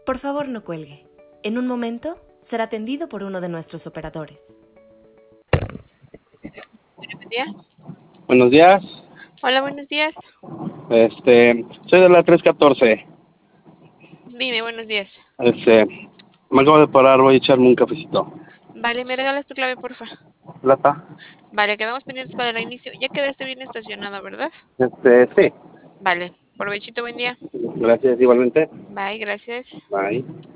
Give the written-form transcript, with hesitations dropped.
Por favor, no cuelgue. En un momento será atendido por uno de nuestros operadores. Buen día. Buenos días. Hola, buenos días. Soy de la 314. Dime, buenos días. Me acabo de parar, voy a echarme un cafecito. Vale, ¿me regalas tu clave, porfa? ¿Plata? Vale, quedamos pendientes para el inicio. Ya quedaste bien estacionado, ¿verdad? Sí. Vale, provechito, buen día. Gracias, igualmente. Bye, gracias. Bye.